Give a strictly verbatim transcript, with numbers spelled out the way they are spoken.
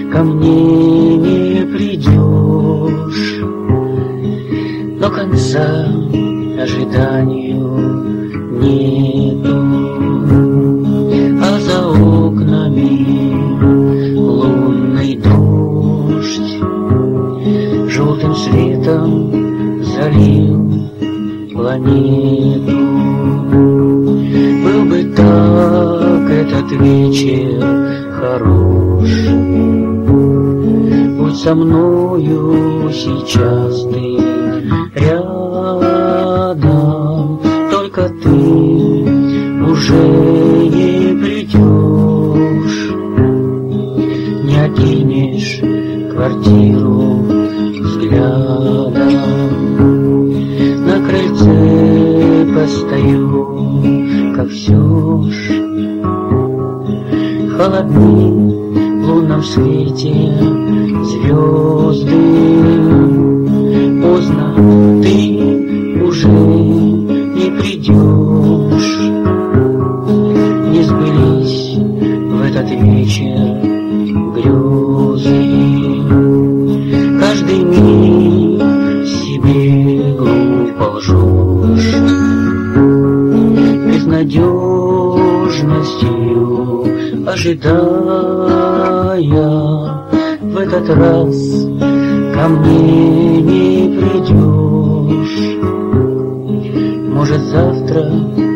ко мне не придешь, но конца ожиданию нету, а за окнами лунный дождь желтым светом залил планету. Был бы так этот вечер хорош, будь со мною сейчас ты рядом, только ты уже не придешь, не окинешь квартиру взглядом. На крыльце постою, как все ж холодны в лунном свете звезды. Поздно, ты уже не придешь, не сбылись в этот вечер грезы. Каждый миг себе глупо лжешь, безнадежностью ожидая, в этот раз ко мне не придешь. Может, завтра